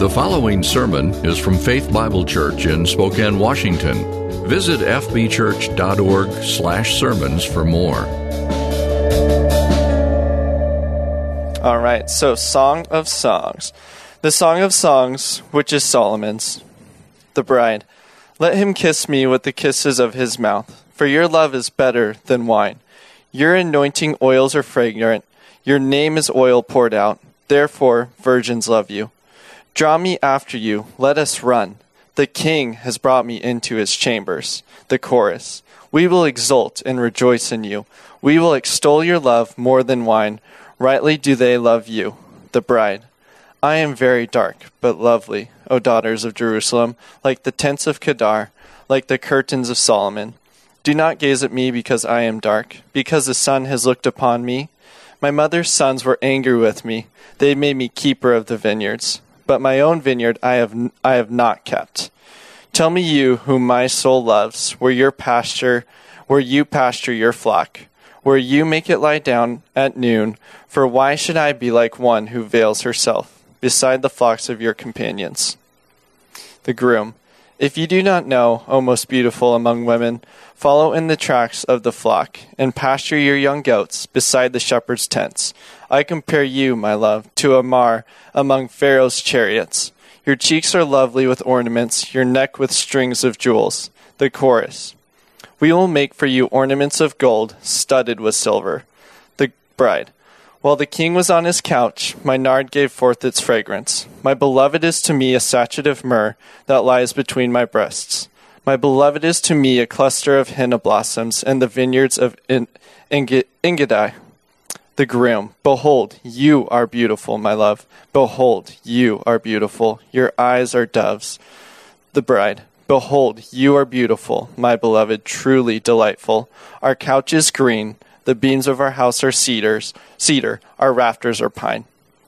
The following sermon is from Faith Bible Church in Spokane, Washington. Visit fbchurch.org/sermons for more. All right, so Song of Songs. The Song of Songs, which is Solomon's. The Bride. Let him kiss me with the kisses of his mouth, for your love is better than wine. Your anointing oils are fragrant. Your name is oil poured out. Therefore, virgins love you. Draw me after you. Let us run. The king has brought me into his chambers. The chorus. We will exult and rejoice in you. We will extol your love more than wine. Rightly do they love you. The bride. I am very dark, but lovely, O daughters of Jerusalem, like the tents of Kedar, like the curtains of Solomon. Do not gaze at me because I am dark, because the sun has looked upon me. My mother's sons were angry with me. They made me keeper of the vineyards. But my own vineyard I have not kept. Tell me, you whom my soul loves, where you pasture your flock, where you make it lie down at noon. For why should I be like one who veils herself beside the flocks of your companions? The groom. If you do not know, O most beautiful among women, follow in the tracks of the flock, and pasture your young goats beside the shepherd's tents. I compare you, my love, to a mar among Pharaoh's chariots. Your cheeks are lovely with ornaments, your neck with strings of jewels. The chorus. We will make for you ornaments of gold, studded with silver. The bride. While the king was on his couch, my nard gave forth its fragrance. My beloved is to me a sachet of myrrh that lies between my breasts. My beloved is to me a cluster of henna blossoms and the vineyards of Engedi. The groom. Behold, you are beautiful, my love. Behold, you are beautiful. Your eyes are doves. The bride. Behold, you are beautiful, my beloved, truly delightful. Our couch is green. The beams of our house are cedar, our rafters are pine.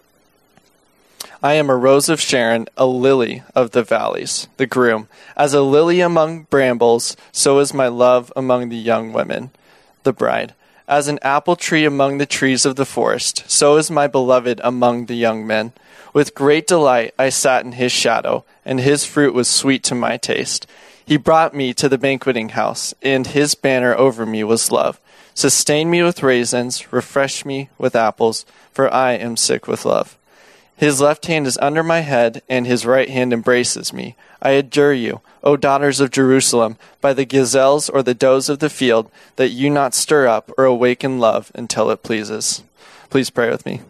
I am a rose of Sharon, a lily of the valleys. The groom. As a lily among brambles, so is my love among the young women. The bride. As an apple tree among the trees of the forest, so is my beloved among the young men. With great delight I sat in his shadow, and his fruit was sweet to my taste. He brought me to the banqueting house, and his banner over me was love. Sustain me with raisins, refresh me with apples, for I am sick with love. His left hand is under my head, and his right hand embraces me. I adjure you, O daughters of Jerusalem, by the gazelles or the does of the field, that you not stir up or awaken love until it pleases. Please pray with me.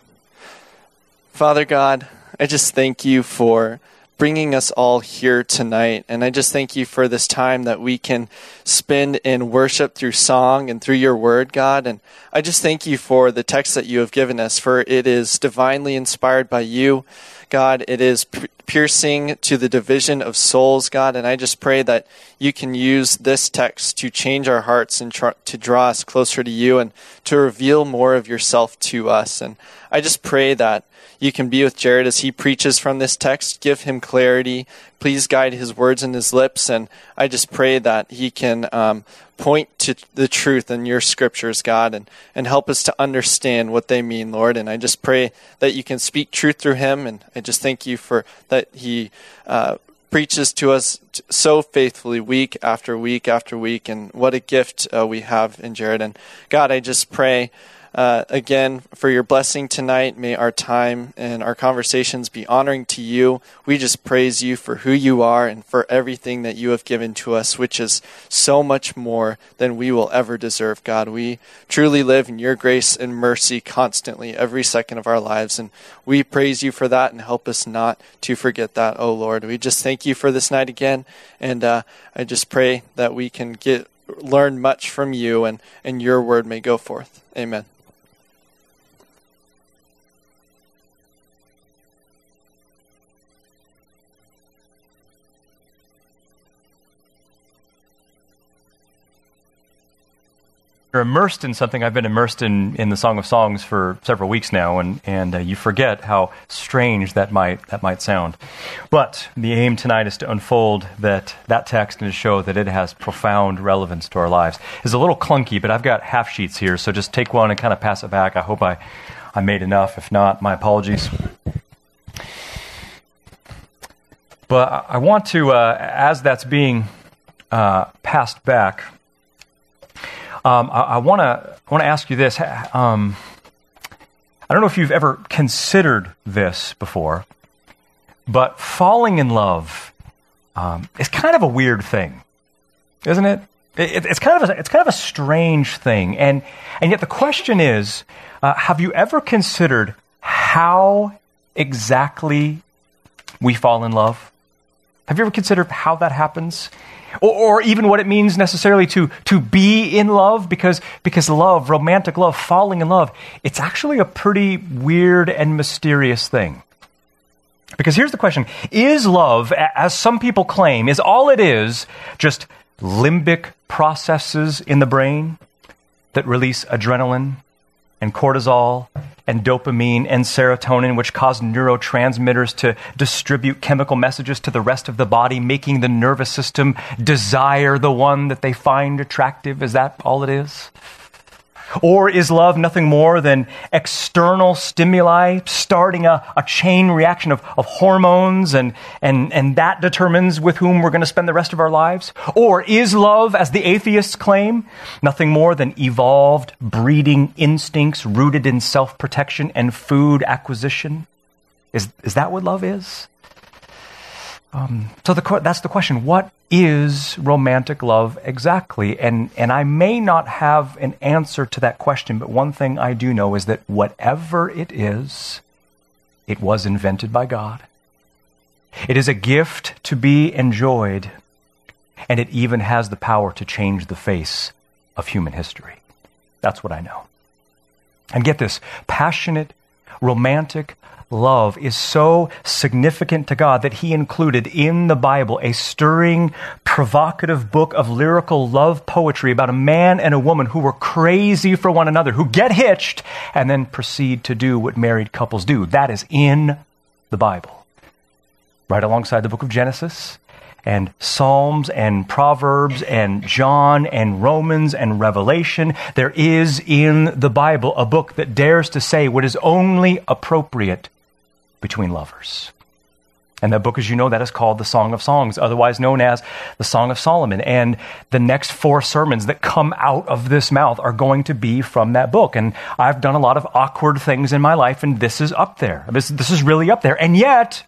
Father God, I just thank you for bringing us all here tonight. And I just thank you for this time that we can spend in worship through song and through your word, God. And I just thank you for the text that you have given us, for it is divinely inspired by you, God. It is piercing to the division of souls, God. And I just pray that you can use this text to change our hearts and to draw us closer to you and to reveal more of yourself to us. And I just pray that you can be with Jared as he preaches from this text. Give him clarity. Please guide his words and his lips. And I just pray that he can point to the truth in your scriptures, God, and help us to understand what they mean, Lord. And I just pray that you can speak truth through him. And I just thank you for that he preaches to us so faithfully week after week after week. And what a gift we have in Jared. And God, I just pray again, for your blessing tonight. May our time and our conversations be honoring to you. We just praise you for who you are and for everything that you have given to us, which is so much more than we will ever deserve, God. We truly live in your grace and mercy constantly, every second of our lives, and we praise you for that and help us not to forget that, oh Lord. We just thank you for this night again, and I just pray that we can learn much from you and your word may go forth. Amen. You're immersed in something. I've been immersed in the Song of Songs for several weeks now, and you forget how strange that might sound. But the aim tonight is to unfold that text and to show that it has profound relevance to our lives. It's a little clunky, but I've got half sheets here, so just take one and kind of pass it back. I hope I made enough. If not, my apologies. But I want to, as that's being passed back, I want to ask you this. I don't know if you've ever considered this before, but falling in love is kind of a weird thing, isn't it? It's kind of a strange thing, and yet the question is, have you ever considered how exactly we fall in love? Have you ever considered how that happens? Or even what it means necessarily to be in love? Because love, romantic love, falling in love, it's actually a pretty weird and mysterious thing. Because here's the question. Is love, as some people claim, is all it is just limbic processes in the brain that release adrenaline and cortisol and dopamine and serotonin, which cause neurotransmitters to distribute chemical messages to the rest of the body, making the nervous system desire the one that they find attractive? Is that all it is? Or is love nothing more than external stimuli starting a chain reaction of hormones and that determines with whom we're going to spend the rest of our lives? Or is love, as the atheists claim, nothing more than evolved breeding instincts rooted in self-protection and food acquisition? Is that what love is? So that's the question. What is romantic love exactly? And I may not have an answer to that question, but one thing I do know is that whatever it is, it was invented by God. It is a gift to be enjoyed, and it even has the power to change the face of human history. That's what I know. And get this, passionate, romantic love is so significant to God that he included in the Bible a stirring, provocative book of lyrical love poetry about a man and a woman who were crazy for one another, who get hitched and then proceed to do what married couples do. That is in the Bible. Right alongside the book of Genesis and Psalms and Proverbs and John and Romans and Revelation, there is in the Bible a book that dares to say what is only appropriate between lovers. And that book, as you know, that is called the Song of Songs, otherwise known as the Song of Solomon. And the next 4 sermons that come out of this mouth are going to be from that book. And I've done a lot of awkward things in my life, and this is up there. This is really up there. And yet,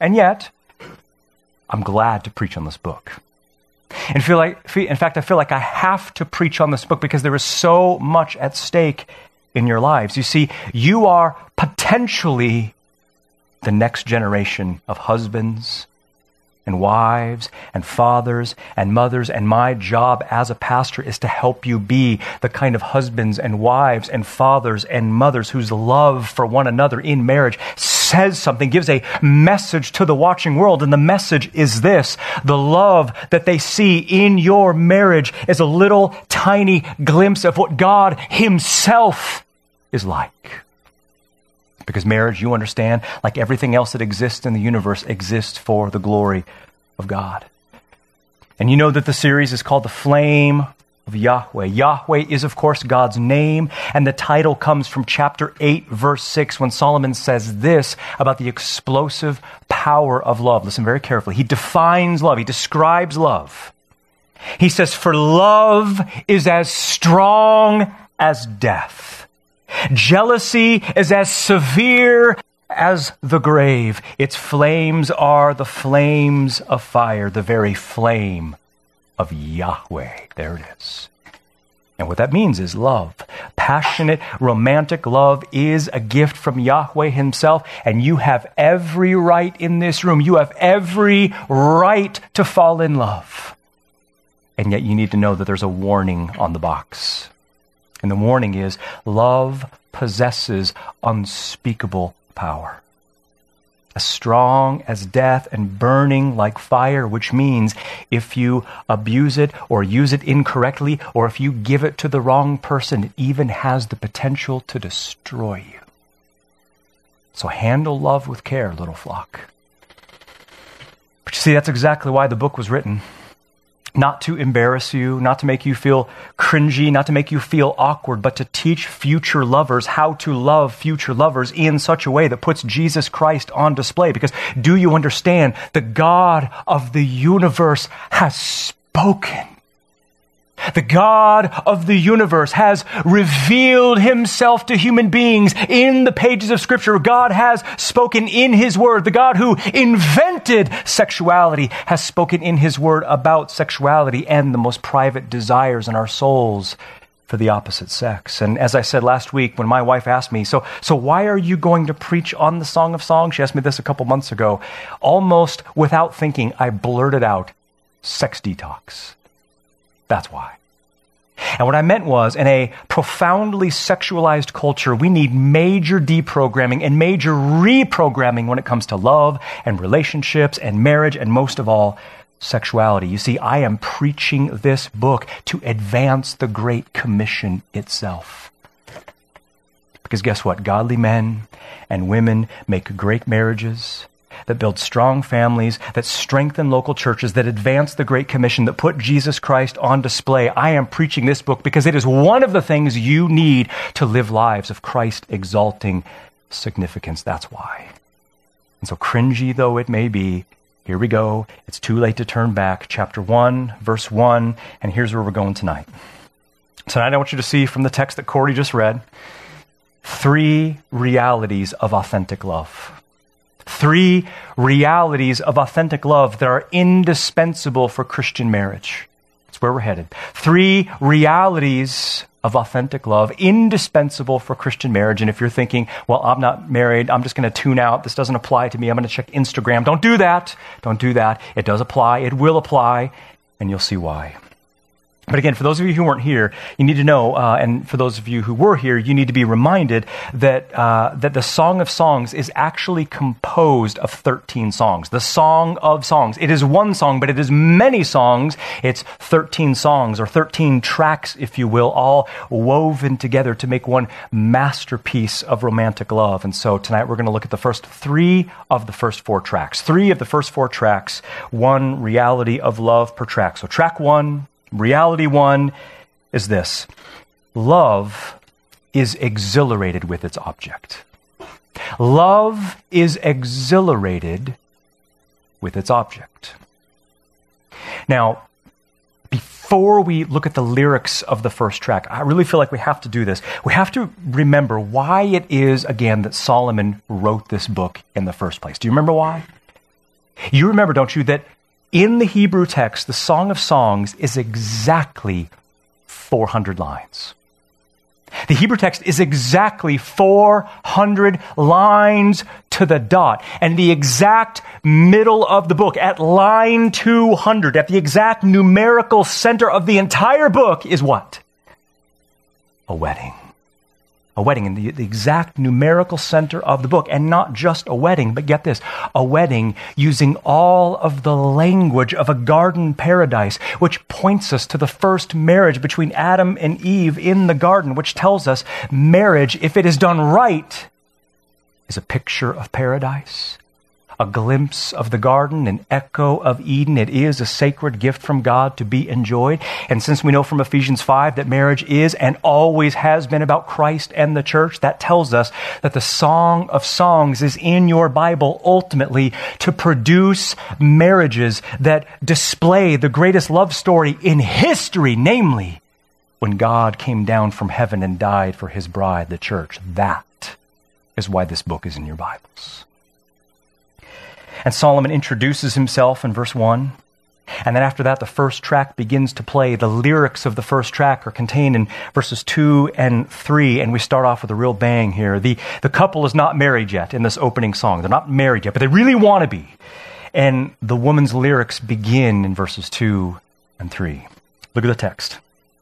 I'm glad to preach on this book. And in fact, I feel like I have to preach on this book because there is so much at stake in your lives. You see, you are potentially the next generation of husbands and wives and fathers and mothers, and my job as a pastor is to help you be the kind of husbands and wives and fathers and mothers whose love for one another in marriage says something, gives a message to the watching world. And the message is this: the love that they see in your marriage is a little tiny glimpse of what God himself is like. Because marriage, you understand, like everything else that exists in the universe, exists for the glory of God. And you know that the series is called The Flame of Yahweh. Yahweh is, of course, God's name, and the title comes from chapter 8, verse 6, when Solomon says this about the explosive power of love. Listen very carefully. He defines love. He describes love. He says, "For love is as strong as death. Jealousy is as severe as the grave. Its flames are the flames of fire, the very flame of Yahweh." There it is. And what that means is love. Passionate, romantic love is a gift from Yahweh himself, and you have every right in this room. You have every right to fall in love. And yet you need to know that there's a warning on the box. And the warning is, love possesses unspeakable power. As strong as death and burning like fire, which means if you abuse it or use it incorrectly, or if you give it to the wrong person, it even has the potential to destroy you. So handle love with care, little flock. But you see, that's exactly why the book was written. not to embarrass you, not to make you feel cringy, not to make you feel awkward, but to teach future lovers how to love future lovers in such a way that puts Jesus Christ on display. Because do you understand? The God of the universe has spoken. The God of the universe has revealed himself to human beings in the pages of Scripture. God has spoken in his word. The God who invented sexuality has spoken in his word about sexuality and the most private desires in our souls for the opposite sex. And as I said last week, when my wife asked me, so why are you going to preach on the Song of Songs? She asked me this a couple months ago. Almost without thinking, I blurted out, sex detox. That's why. And what I meant was, in a profoundly sexualized culture, we need major deprogramming and major reprogramming when it comes to love and relationships and marriage and, most of all, sexuality. You see, I am preaching this book to advance the Great Commission itself. Because guess what? Godly men and women make great marriages, that build strong families, that strengthen local churches, that advance the Great Commission, that put Jesus Christ on display. I am preaching this book because it is one of the things you need to live lives of Christ-exalting significance. That's why. And so cringy though it may be, here we go. It's too late to turn back. Chapter 1, verse 1, and here's where we're going tonight. Tonight I want you to see from the text that Corey just read, 3 realities of authentic love. 3 realities of authentic love that are indispensable for Christian marriage. That's where we're headed. 3 realities of authentic love, indispensable for Christian marriage. And if you're thinking, well, I'm not married, I'm just going to tune out, this doesn't apply to me, I'm going to check Instagram. Don't do that. Don't do that. It does apply. It will apply. And you'll see why. But again, for those of you who weren't here, you need to know, and for those of you who were here, you need to be reminded that that the Song of Songs is actually composed of 13 songs. The Song of Songs. It is one song, but it is many songs. It's 13 songs, or 13 tracks, if you will, all woven together to make one masterpiece of romantic love. And so tonight we're going to look at the first 3 of the first 4 tracks. 3 of the first 4 tracks, one reality of love per track. So track 1, reality 1 is this: love is exhilarated with its object. Love is exhilarated with its object. Now, before we look at the lyrics of the first track, I really feel like we have to do this. We have to remember why it is, again, that Solomon wrote this book in the first place. Do you remember why? You remember, don't you, that in the Hebrew text, the Song of Songs is exactly 400 lines. The Hebrew text is exactly 400 lines to the dot. And the exact middle of the book, at line 200, at the exact numerical center of the entire book, is what? A wedding. A wedding in the exact numerical center of the book. And not just a wedding, but get this, a wedding using all of the language of a garden paradise, which points us to the first marriage between Adam and Eve in the garden, which tells us marriage, if it is done right, is a picture of paradise, a glimpse of the garden, an echo of Eden. It is a sacred gift from God to be enjoyed. And since we know from Ephesians 5 that marriage is and always has been about Christ and the church, that tells us that the Song of Songs is in your Bible ultimately to produce marriages that display the greatest love story in history, namely when God came down from heaven and died for his bride, the church. That is why this book is in your Bibles. And Solomon introduces himself in verse 1. And then after that, the first track begins to play. The lyrics of the first track are contained in verses 2 and 3. And we start off with a real bang here. The couple is not married yet in this opening song. They're not married yet, but they really want to be. And the woman's lyrics begin in verses 2 and 3. Look at the text.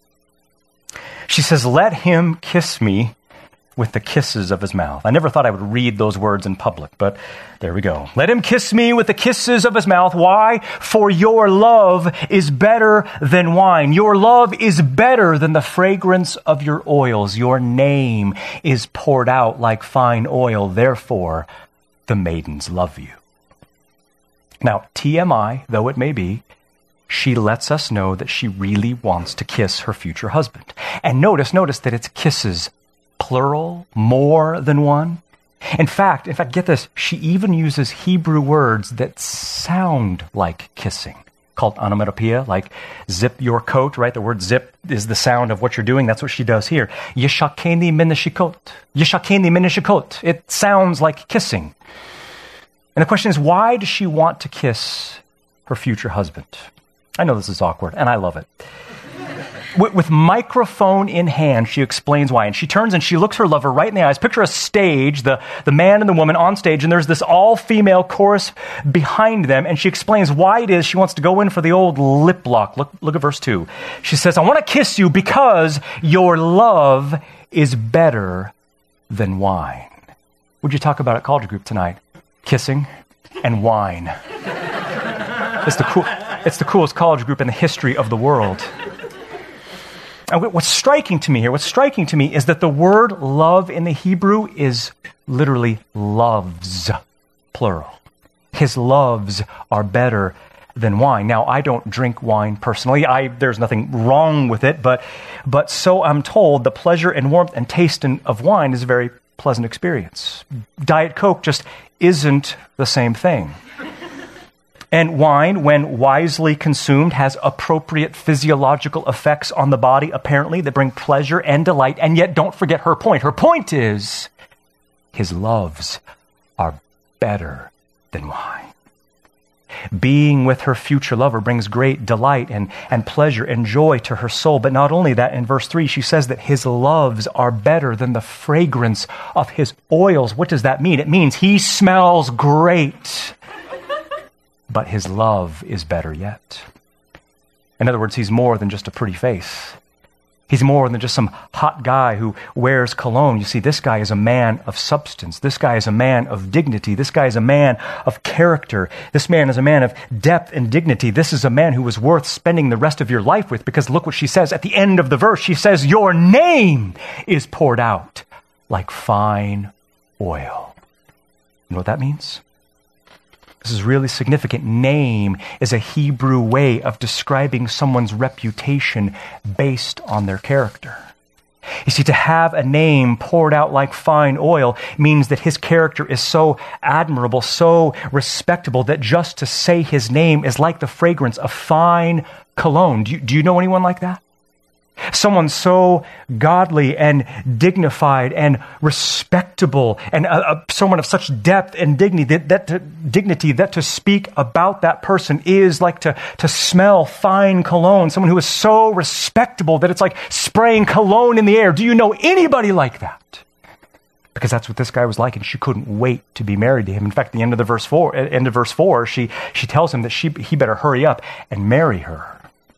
She says, "Let him kiss me with the kisses of his mouth." I never thought I would read those words in public, but there we go. "Let him kiss me with the kisses of his mouth." Why? "For your love is better than wine. Your love is better than the fragrance of your oils. Your name is poured out like fine oil. Therefore, the maidens love you." Now, TMI, though it may be, she lets us know that she really wants to kiss her future husband. And notice that it's kisses, plural, more than one. In fact, get this, she even uses Hebrew words that sound like kissing, called onomatopoeia, like zip your coat, right? The word zip is the sound of what you're doing. That's what she does here. Yeshakeni minashikot. Yeshakeni minashikot. It sounds like kissing. And the question is, why does she want to kiss her future husband? I know this is awkward, and I love it. With microphone in hand, she explains why. And she turns and she looks her lover right in the eyes. Picture a stage, the man and the woman on stage, and there's this all-female chorus behind them. And she explains why it is she wants to go in for the old lip lock. Look at verse 2. She says, I want to kiss you because your love is better than wine. What'd you talk about at college group tonight? Kissing and wine. It's the coolest college group in the history of the world. And what's striking to me is that the word love in the Hebrew is literally loves, plural. His loves are better than wine. Now, I don't drink wine personally. There's nothing wrong with it, but so I'm told the pleasure and warmth and taste of wine is a very pleasant experience. Diet Coke just isn't the same thing. And wine, when wisely consumed, has appropriate physiological effects on the body, apparently, that bring pleasure and delight. And yet, don't forget her point. Her point is, his loves are better than wine. Being with her future lover brings great delight and pleasure and joy to her soul. But not only that, in verse 3, she says that his loves are better than the fragrance of his oils. What does that mean? It means he smells great. But his love is better yet. In other words, he's more than just a pretty face. He's more than just some hot guy who wears cologne. You see, this guy is a man of substance. This guy is a man of dignity. This guy is a man of character. This man is a man of depth and dignity. This is a man who is worth spending the rest of your life with, because look what she says at the end of the verse. She says, your name is poured out like fine oil. You know what that means? This is really significant. Name is a Hebrew way of describing someone's reputation based on their character. You see, to have a name poured out like fine oil means that his character is so admirable, so respectable, that just to say his name is like the fragrance of fine cologne. Do you know anyone like that? Someone so godly and dignified and respectable, and someone of such depth and dignity that to speak about that person is like to smell fine cologne. Someone who is so respectable that it's like spraying cologne in the air. Do you know anybody like that? Because that's what this guy was like, and she couldn't wait to be married to him. In fact, at the end of verse 4, she tells him that he better hurry up and marry her.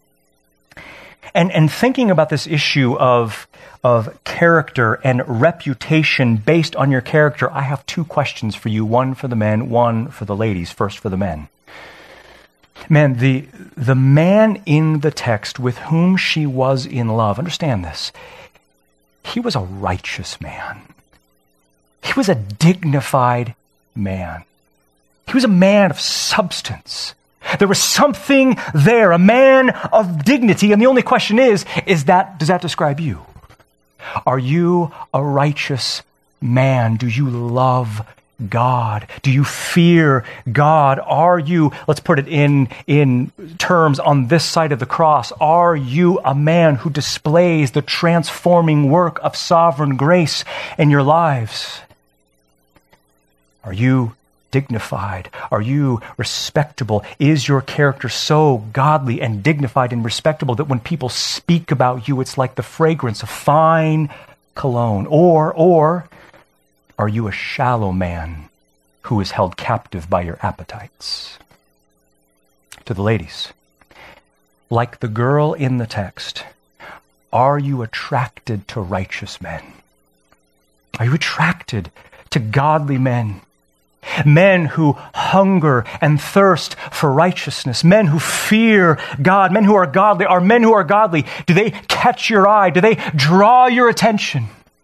And thinking about this issue of character and reputation based on your character, I have two questions for you, one for the men, one for the ladies. First for the men. Man, the man in the text with whom she was in love, understand this, he was a righteous man. He was a dignified man. He was a man of substance. There was something there, a man of dignity. And the only question is does that describe you? Are you a righteous man? Do you love God? Do you fear God? Are you, let's put it in terms on this side of the cross, are you a man who displays the transforming work of sovereign grace in your lives? Are you dignified? Are you respectable? Is your character so godly and dignified and respectable that when people speak about you, it's like the fragrance of fine cologne? Or are you a shallow man who is held captive by your appetites? To the ladies, like the girl in the text, are you attracted to righteous men? Are you attracted to godly men? Men who hunger and thirst for righteousness, men who fear God, men who are godly. Are men who are godly, do they catch your eye? Do they draw your attention?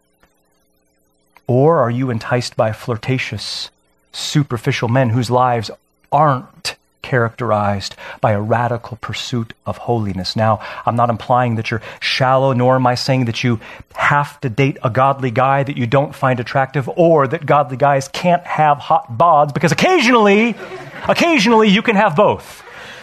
Or are you enticed by flirtatious, superficial men whose lives aren't characterized by a radical pursuit of holiness. Now, I'm not implying that you're shallow, nor am I saying that you have to date a godly guy that you don't find attractive, or that godly guys can't have hot bods, because occasionally you can have both.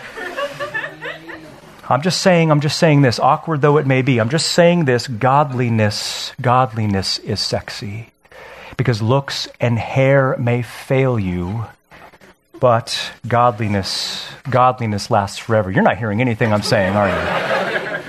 I'm just saying this, awkward though it may be, I'm just saying this, godliness is sexy. Because looks and hair may fail you, but godliness lasts forever. You're not hearing anything I'm saying, are you?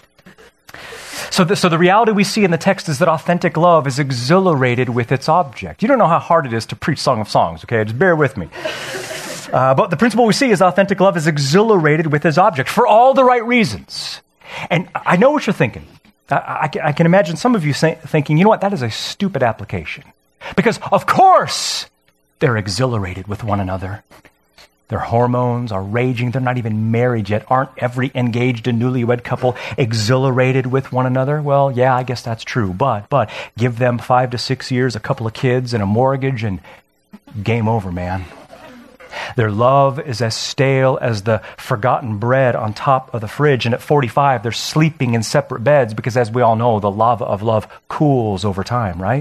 So the reality we see in the text is that authentic love is exhilarated with its object. You don't know how hard it is to preach Song of Songs, okay? Just bear with me. But the principle we see is authentic love is exhilarated with its object for all the right reasons. And I know what you're thinking. I can imagine some of you thinking, you know what, that is a stupid application. Because, of course, they're exhilarated with one another. Their hormones are raging. They're not even married yet. Aren't every engaged and newlywed couple exhilarated with one another? Well, yeah, I guess that's true. But give them 5 to 6 years, a couple of kids, and a mortgage, and game over, man. Their love is as stale as the forgotten bread on top of the fridge. And at 45, they're sleeping in separate beds because, as we all know, the lava of love cools over time, right?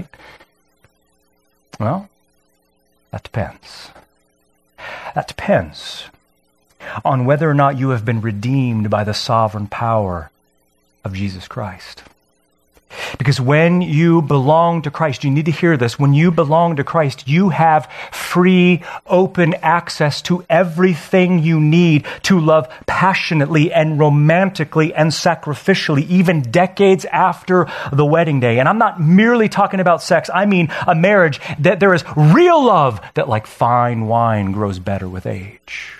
Well, that depends. That depends on whether or not you have been redeemed by the sovereign power of Jesus Christ. Because when you belong to Christ, you need to hear this, when you belong to Christ, you have free, open access to everything you need to love passionately and romantically and sacrificially, even decades after the wedding day. And I'm not merely talking about sex. I mean a marriage that there is real love that, like fine wine, grows better with age.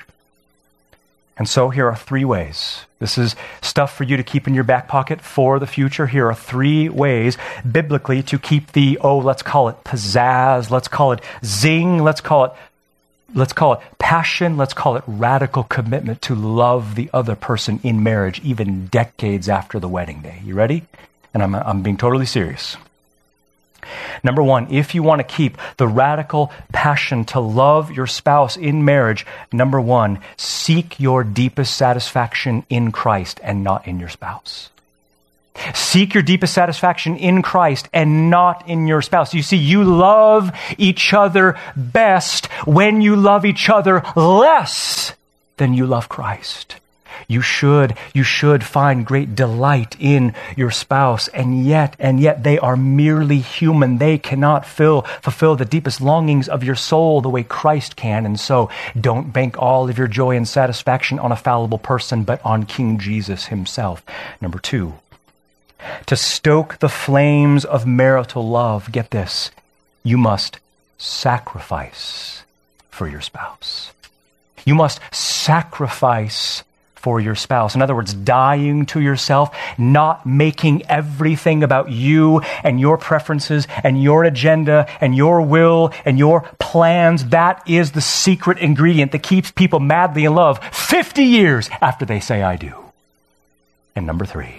And so here are 3 ways. This is stuff for you to keep in your back pocket for the future. Here are 3 ways biblically to keep the, let's call it pizzazz, let's call it zing, let's call it passion, let's call it radical commitment to love the other person in marriage, even decades after the wedding day. You ready? And I'm being totally serious. Number 1, if you want to keep the radical passion to love your spouse in marriage, number 1, seek your deepest satisfaction in Christ and not in your spouse. Seek your deepest satisfaction in Christ and not in your spouse. You see, you love each other best when you love each other less than you love Christ. You should find great delight in your spouse, and yet they are merely human. They cannot fulfill the deepest longings of your soul the way Christ can. And so don't bank all of your joy and satisfaction on a fallible person, but on King Jesus himself. Number 2, to stoke the flames of marital love, get this, you must sacrifice for your spouse. You must sacrifice for your spouse. In other words, dying to yourself, not making everything about you and your preferences and your agenda and your will and your plans. That is the secret ingredient that keeps people madly in love 50 years after they say, I do. And number 3,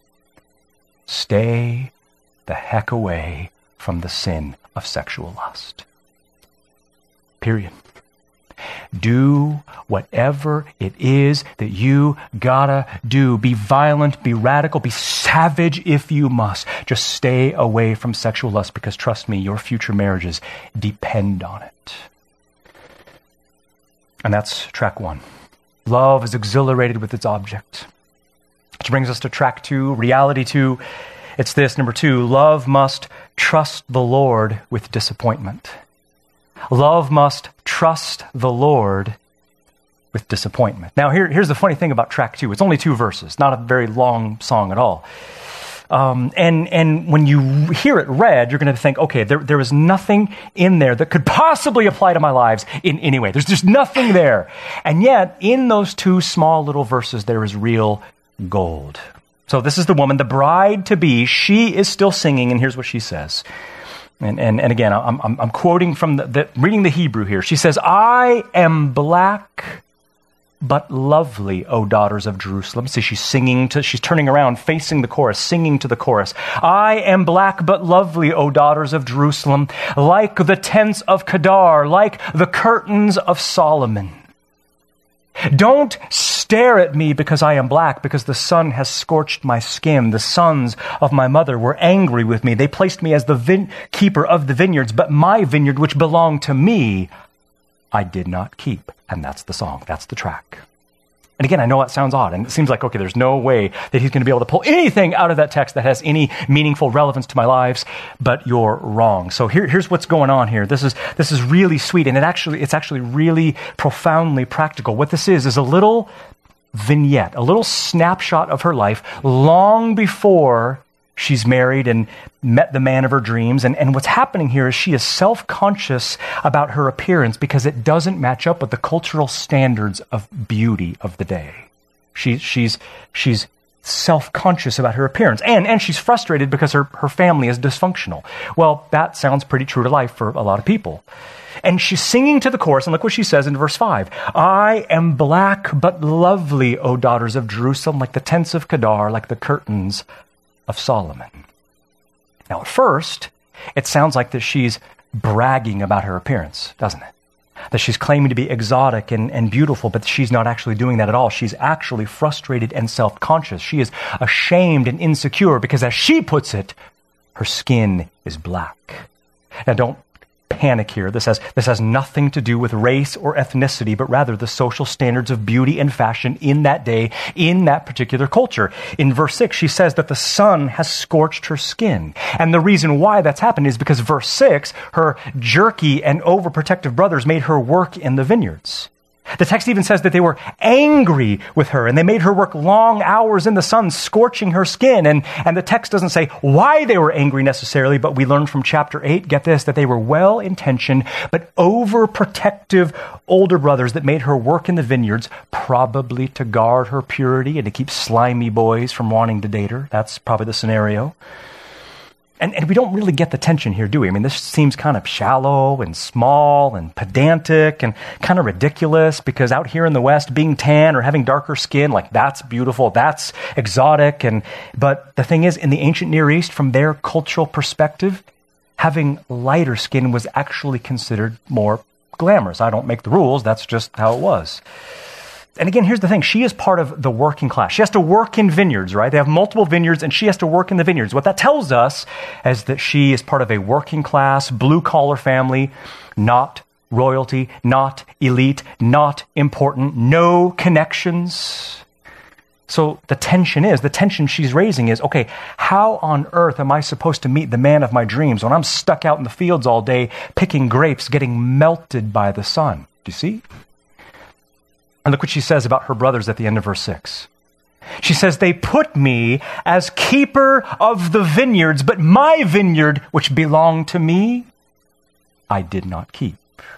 stay the heck away from the sin of sexual lust. Period. Do whatever it is that you gotta do. Be violent, be radical, be savage if you must. Just stay away from sexual lust, because trust me, your future marriages depend on it. And that's track 1. Love is exhilarated with its object. Which brings us to track 2, reality 2. It's this, number 2, love must trust the Lord with disappointment. Love must trust the Lord with disappointment. Now, here's the funny thing about track 2. It's only 2 verses, not a very long song at all. And when you hear it read, you're going to think, okay, there is nothing in there that could possibly apply to my lives in any way. There's just nothing there. And yet, in those 2 small little verses, there is real gold. So this is the woman, the bride-to-be. She is still singing, and here's what she says. And again, I'm quoting from reading the Hebrew here. She says, I am black but lovely, O daughters of Jerusalem. See, she's turning around, facing the chorus, singing to the chorus. I am black but lovely, O daughters of Jerusalem, like the tents of Kedar, like the curtains of Solomon. Don't stare at me because I am black, because the sun has scorched my skin. The sons of my mother were angry with me. They placed me as the keeper of the vineyards, but my vineyard, which belonged to me, I did not keep. And that's the song. That's the track. And again, I know that sounds odd, and it seems like, okay, there's no way that he's going to be able to pull anything out of that text that has any meaningful relevance to my lives, but you're wrong. So here's what's going on here. This is really sweet, and it's actually really profoundly practical. What this is a little vignette, a little snapshot of her life long before she's married and met the man of her dreams. And what's happening here is she is self-conscious about her appearance because it doesn't match up with the cultural standards of beauty of the day. She's self-conscious about her appearance. And she's frustrated because her family is dysfunctional. Well, that sounds pretty true to life for a lot of people. And she's singing to the chorus, and look what she says in verse 5. I am black but lovely, O daughters of Jerusalem, like the tents of Kedar, like the curtains of Solomon. Now, at first, it sounds like that she's bragging about her appearance, doesn't it? That she's claiming to be exotic and beautiful, but she's not actually doing that at all. She's actually frustrated and self-conscious. She is ashamed and insecure because, as she puts it, her skin is black. Now, don't panic here. This has nothing to do with race or ethnicity, but rather the social standards of beauty and fashion in that day, in that particular culture. In verse 6, she says that the sun has scorched her skin. And the reason why that's happened is because verse 6, her jerky and overprotective brothers made her work in the vineyards. The text even says that they were angry with her and they made her work long hours in the sun, scorching her skin. And the text doesn't say why they were angry necessarily, but we learn from chapter 8, get this, that they were well-intentioned but overprotective older brothers that made her work in the vineyards, probably to guard her purity and to keep slimy boys from wanting to date her. That's probably the scenario. And we don't really get the tension here, do we? I mean, this seems kind of shallow and small and pedantic and kind of ridiculous because out here in the West, being tan or having darker skin, like that's beautiful, that's exotic. But the thing is, in the ancient Near East, from their cultural perspective, having lighter skin was actually considered more glamorous. I don't make the rules, that's just how it was. And again, here's the thing. She is part of the working class. She has to work in vineyards, right? They have multiple vineyards, and she has to work in the vineyards. What that tells us is that she is part of a working class, blue-collar family, not royalty, not elite, not important, no connections. So the tension she's raising is, okay, how on earth am I supposed to meet the man of my dreams when I'm stuck out in the fields all day picking grapes, getting melted by the sun? Do you see? And look what she says about her brothers at the end of verse 6. She says, they put me as keeper of the vineyards, but my vineyard, which belonged to me, I did not keep.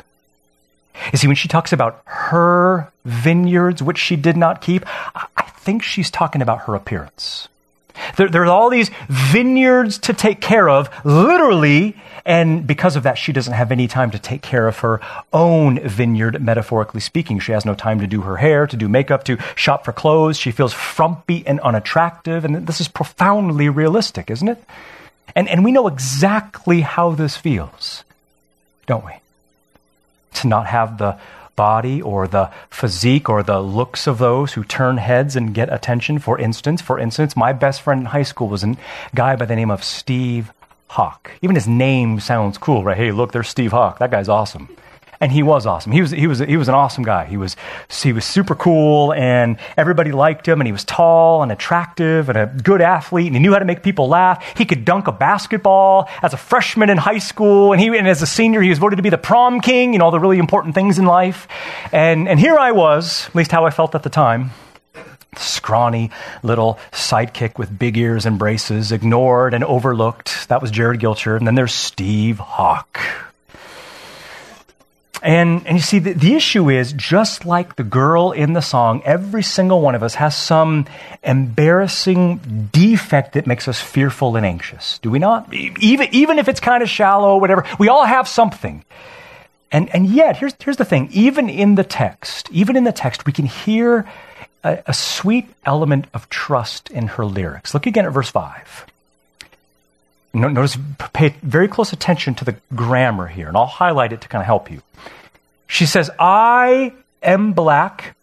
You see, when she talks about her vineyards, which she did not keep, I think she's talking about her appearance. There are all these vineyards to take care of, literally, and because of that, she doesn't have any time to take care of her own vineyard, metaphorically speaking. She has no time to do her hair, to do makeup, to shop for clothes. She feels frumpy and unattractive, and this is profoundly realistic, isn't it? And we know exactly how this feels, don't we? To not have the body or the physique or the looks of those who turn heads and get attention. For instance, my best friend in high school was a guy by the name of Steve Hawk. Even his name sounds cool, right? Hey, look, there's Steve Hawk. That guy's awesome. And he was awesome. He was an awesome guy. He was super cool, and everybody liked him, and he was tall and attractive and a good athlete, and he knew how to make people laugh. He could dunk a basketball as a freshman in high school, and as a senior, he was voted to be the prom king, all the really important things in life. And here I was, at least how I felt at the time, scrawny little sidekick with big ears and braces, ignored and overlooked. That was Jared Gilcher. And then there's Steve Hawk. And you see, the issue is, just like the girl in the song, every single one of us has some embarrassing defect that makes us fearful and anxious. Do we not? Even if it's kind of shallow, whatever, we all have something. And yet, here's the thing. Even in the text, we can hear a sweet element of trust in her lyrics. Look again at verse 5. Notice, pay very close attention to the grammar here, and I'll highlight it to kind of help you. She says, I am black,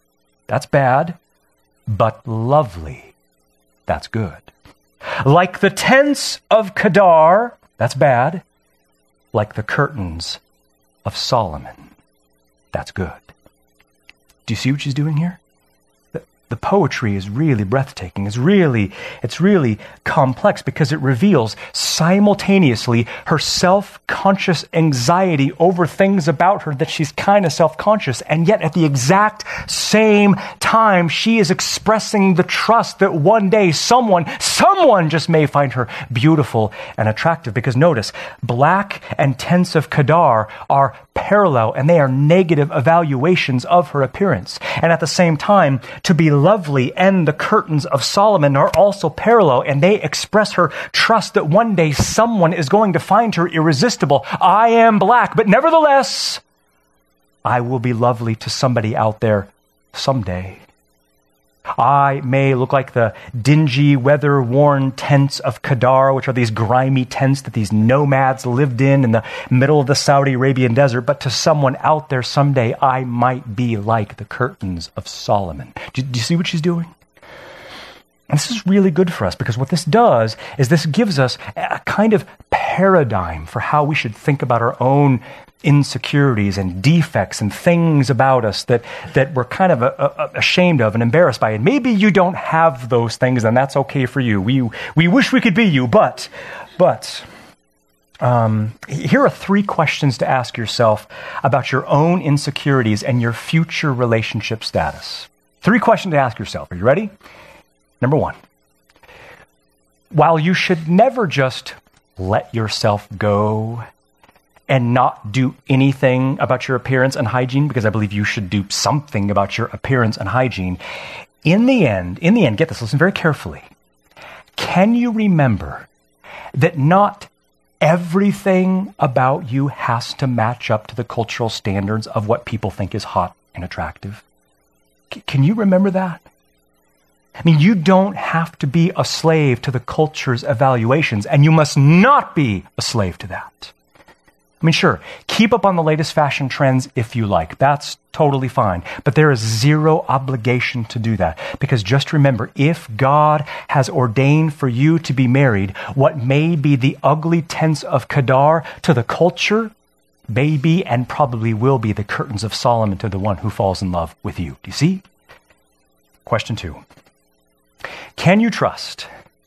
that's bad. But lovely, that's good. Like the tents of Kedar, that's bad. Like the curtains of Solomon, that's good. Do you see what she's doing here? The poetry is really breathtaking. It's really complex because it reveals simultaneously her self-conscious anxiety over things about her that she's kind of self-conscious, and yet at the exact same time, she is expressing the trust that one day someone just may find her beautiful and attractive. Because notice, black and tents of Kedar are parallel, and they are negative evaluations of her appearance. And at the same time, to be lovely and the curtains of Solomon are also parallel, and they express her trust that one day someone is going to find her irresistible. I am black, but nevertheless, I will be lovely to somebody out there someday. I may look like the dingy, weather-worn tents of Kedar, which are these grimy tents that these nomads lived in the middle of the Saudi Arabian desert, but to someone out there someday, I might be like the curtains of Solomon. Do you see what she's doing? And this is really good for us, because what this does is this gives us a kind of paradigm for how we should think about our own insecurities and defects and things about us that we're kind of ashamed of and embarrassed by. And maybe you don't have those things, and that's okay for you. We wish we could be you, but here are 3 questions to ask yourself about your own insecurities and your future relationship status. 3 questions to ask yourself. Are you ready? Number 1, while you should never just let yourself go and not do anything about your appearance and hygiene, because I believe you should do something about your appearance and hygiene, in the end, get this, listen very carefully. Can you remember that not everything about you has to match up to the cultural standards of what people think is hot and attractive? Can you remember that? I mean, you don't have to be a slave to the culture's evaluations, and you must not be a slave to that. I mean, sure, keep up on the latest fashion trends if you like. That's totally fine. But there is zero obligation to do that. Because just remember, if God has ordained for you to be married, what may be the ugly tents of Kedar to the culture may be and probably will be the curtains of Solomon to the one who falls in love with you. Do you see? Question 2. Can you trust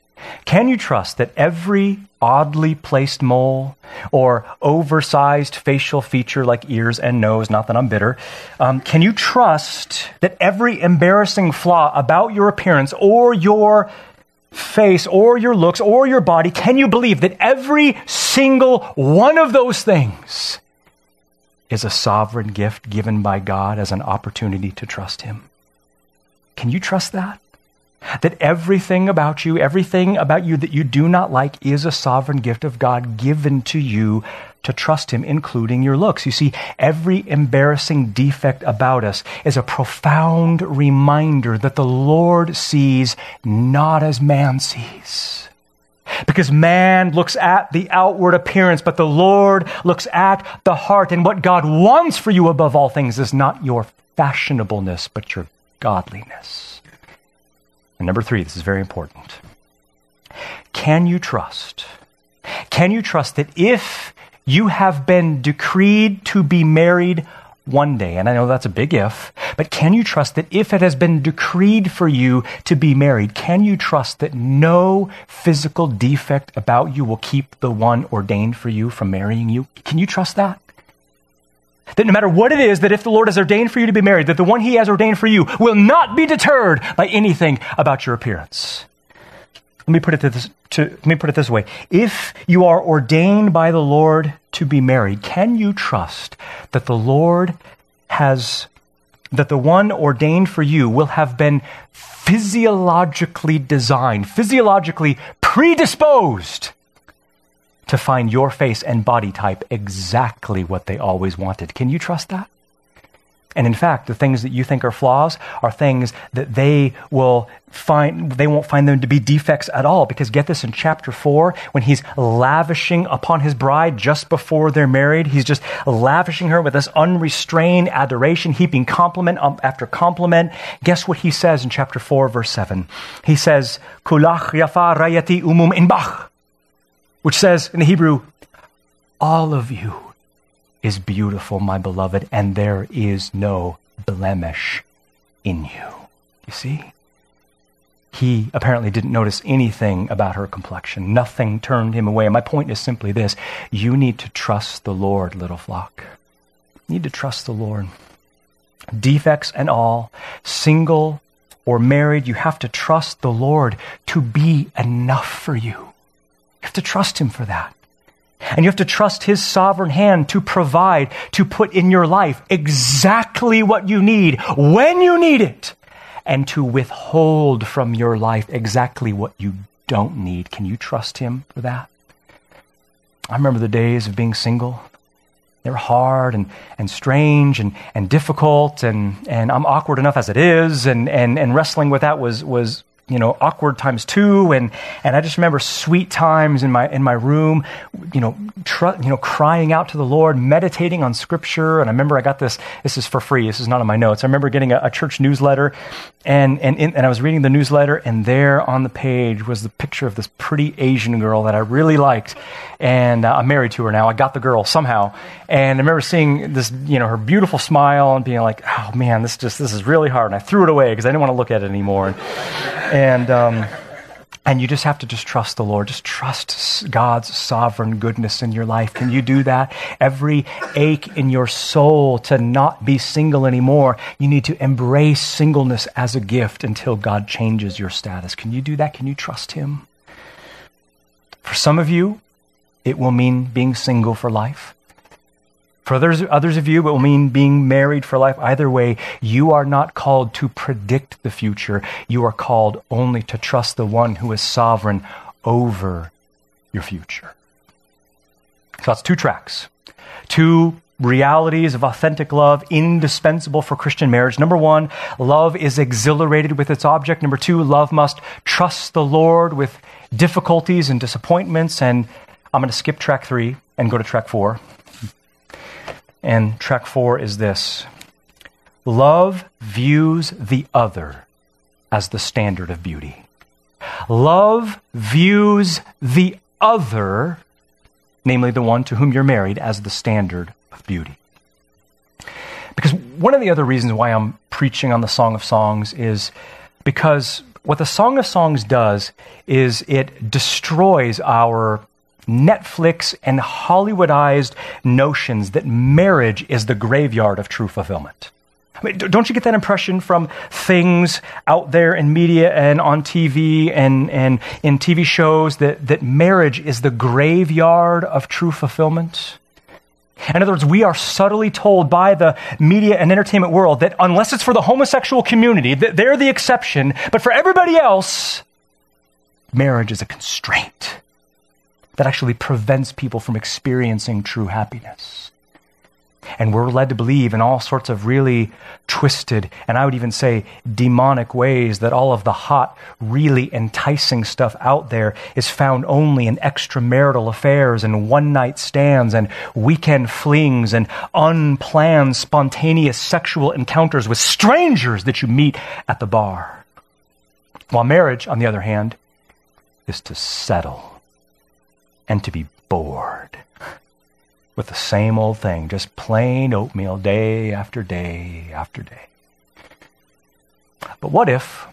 that every oddly placed mole or oversized facial feature like ears and nose, not that I'm bitter, can you trust that every embarrassing flaw about your appearance or your face or your looks or your body, can you believe that every single one of those things is a sovereign gift given by God as an opportunity to trust Him? Can you trust that? That everything about you that you do not like is a sovereign gift of God given to you to trust Him, including your looks. You see, every embarrassing defect about us is a profound reminder that the Lord sees not as man sees. Because man looks at the outward appearance, but the Lord looks at the heart. And what God wants for you above all things is not your fashionableness, but your godliness. And number 3, this is very important. Can you trust that if you have been decreed to be married one day, and I know that's a big if, but can you trust that if it has been decreed for you to be married, can you trust that no physical defect about you will keep the one ordained for you from marrying you? Can you trust that? That no matter what it is, that if the Lord has ordained for you to be married, that the one He has ordained for you will not be deterred by anything about your appearance. Let me put it this way. If you are ordained by the Lord to be married, can you trust that the one ordained for you will have been physiologically designed, physiologically predisposed to find your face and body type exactly what they always wanted? Can you trust that? And in fact, the things that you think are flaws are things that they won't find them to be defects at all. Because get this, in chapter 4, when he's lavishing upon his bride just before they're married, he's just lavishing her with this unrestrained adoration, heaping compliment after compliment. Guess what he says in chapter 4, verse 7? He says, Kulach yafa rayati umum inbach, which says in the Hebrew, all of you is beautiful, my beloved, and there is no blemish in you. You see? He apparently didn't notice anything about her complexion. Nothing turned him away. And my point is simply this. You need to trust the Lord, little flock. You need to trust the Lord. Defects and all, single or married, you have to trust the Lord to be enough for you. You have to trust him for that. And you have to trust his sovereign hand to provide, to put in your life exactly what you need, when you need it, and to withhold from your life exactly what you don't need. Can you trust him for that? I remember the days of being single. They were hard and strange and difficult, and I'm awkward enough as it is, and wrestling with that was awkward times 2, and I just remember sweet times in my room, crying out to the Lord, meditating on Scripture. And I remember I got this is for free, this is not in my notes. I remember getting a church newsletter, and I was reading the newsletter, and there on the page was the picture of this pretty Asian girl that I really liked, and I'm married to her now. I got the girl somehow, and I remember seeing this, her beautiful smile, and being like, oh man, this is really hard. And I threw it away because I didn't want to look at it anymore. And you just have to just trust the Lord. Just trust God's sovereign goodness in your life. Can you do that? Every ache in your soul to not be single anymore, you need to embrace singleness as a gift until God changes your status. Can you do that? Can you trust him? For some of you, it will mean being single for life. For others of you, it will mean being married for life. Either way, you are not called to predict the future. You are called only to trust the one who is sovereign over your future. So that's 2 tracks. 2 realities of authentic love, indispensable for Christian marriage. Number 1, love is exhilarated with its object. Number 2, love must trust the Lord with difficulties and disappointments. And I'm going to skip track 3 and go to track 4. And track 4 is this. Love views the other as the standard of beauty. Love views the other, namely the one to whom you're married, as the standard of beauty. Because one of the other reasons why I'm preaching on the Song of Songs is because what the Song of Songs does is it destroys our Netflix and Hollywoodized notions that marriage is the graveyard of true fulfillment. I mean, don't you get that impression from things out there in media and on TV and in TV shows that marriage is the graveyard of true fulfillment? In other words, we are subtly told by the media and entertainment world that unless it's for the homosexual community, that they're the exception, but for everybody else, marriage is a constraint that actually prevents people from experiencing true happiness. And we're led to believe in all sorts of really twisted, and I would even say demonic ways, that all of the hot, really enticing stuff out there is found only in extramarital affairs and one-night stands and weekend flings and unplanned, spontaneous sexual encounters with strangers that you meet at the bar. While marriage, on the other hand, is to settle and to be bored with the same old thing, just plain oatmeal day after day after day. But what if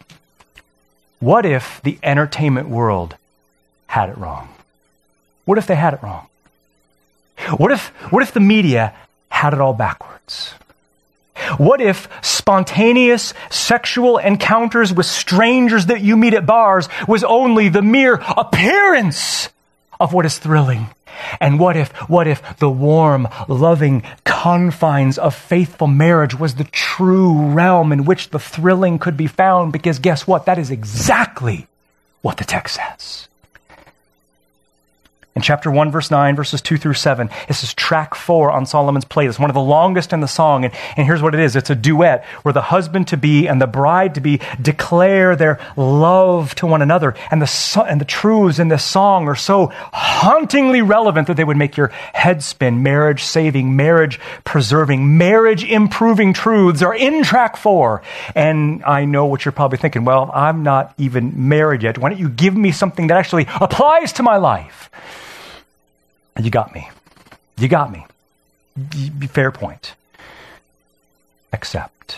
the entertainment world had it wrong? What if they had it wrong? What if the media had it all backwards? What if spontaneous sexual encounters with strangers that you meet at bars was only the mere appearance of what is thrilling? And what if the warm, loving confines of faithful marriage was the true realm in which the thrilling could be found? Because guess what? That is exactly what the text says. In chapter 1, verse 9, verses 2 through 7, this is track 4 on Solomon's playlist, one of the longest in the song. And here's what it is. It's a duet where the husband-to-be and the bride-to-be declare their love to one another. And the truths in this song are so hauntingly relevant that they would make your head spin. Marriage-saving, marriage-preserving, marriage-improving truths are in track 4. And I know what you're probably thinking. Well, I'm not even married yet. Why don't you give me something that actually applies to my life? And you got me. You got me. Fair point. Except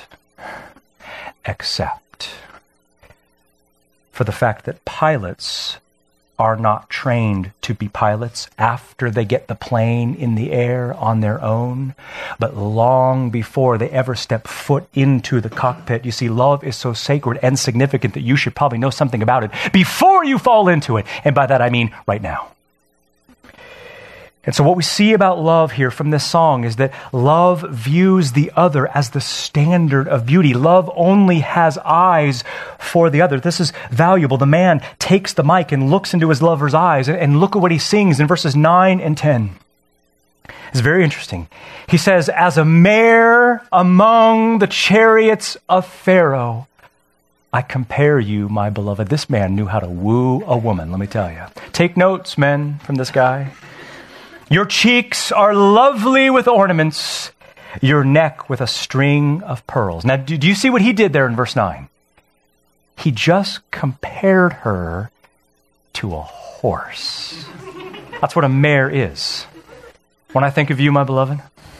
for the fact that pilots are not trained to be pilots after they get the plane in the air on their own, but long before they ever step foot into the cockpit. You see, love is so sacred and significant that you should probably know something about it before you fall into it. And by that I mean right now. And so what we see about love here from this song is that love views the other as the standard of beauty. Love only has eyes for the other. This is valuable. The man takes the mic and looks into his lover's eyes, and look at what he sings in verses 9 and 10. It's very interesting. He says, as a mare among the chariots of Pharaoh, I compare you, my beloved. This man knew how to woo a woman, let me tell you. Take notes, men, from this guy. Your cheeks are lovely with ornaments, your neck with a string of pearls. Now, do you see what he did there in verse 9? He just compared her to a horse. That's what a mare is. When I think of you, my beloved,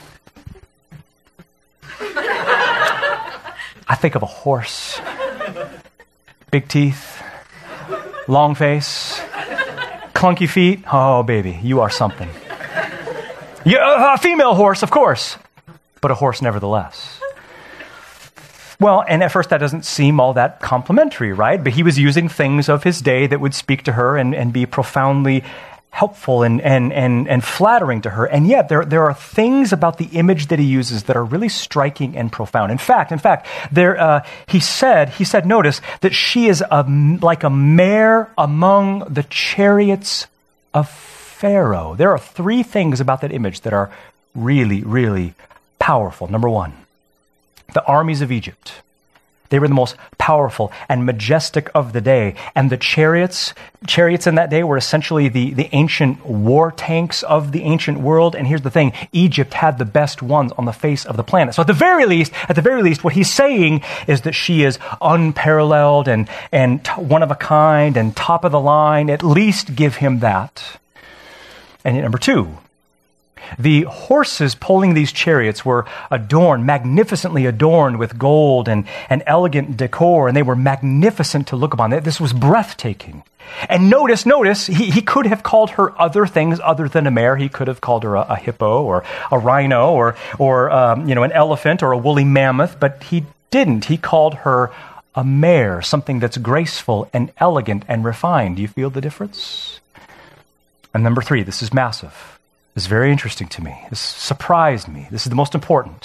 I think of a horse. Big teeth, long face, clunky feet. Oh, baby, you are something. Yeah, a female horse, of course, but a horse nevertheless. Well, and at first that doesn't seem all that complimentary, right? But he was using things of his day that would speak to her and be profoundly helpful and flattering to her. And yet there are things about the image that he uses that are really striking and profound. In fact, there he said, notice that she is like a mare among the chariots of Pharaoh. There are 3 things about that image that are really, really powerful. Number 1, the armies of Egypt. They were the most powerful and majestic of the day. And the chariots in that day were essentially the ancient war tanks of the ancient world. And here's the thing, Egypt had the best ones on the face of the planet. So at the very least, what he's saying is that she is unparalleled and one of a kind and top of the line. At least give him that. And number 2, the horses pulling these chariots were magnificently adorned with gold and elegant decor, and they were magnificent to look upon. This was breathtaking. And notice, he could have called her other things other than a mare. He could have called her a hippo or a rhino or an elephant or a woolly mammoth, but he didn't. He called her a mare, something that's graceful and elegant and refined. Do you feel the difference? And number 3, this is massive. This is very interesting to me. This surprised me. This is the most important.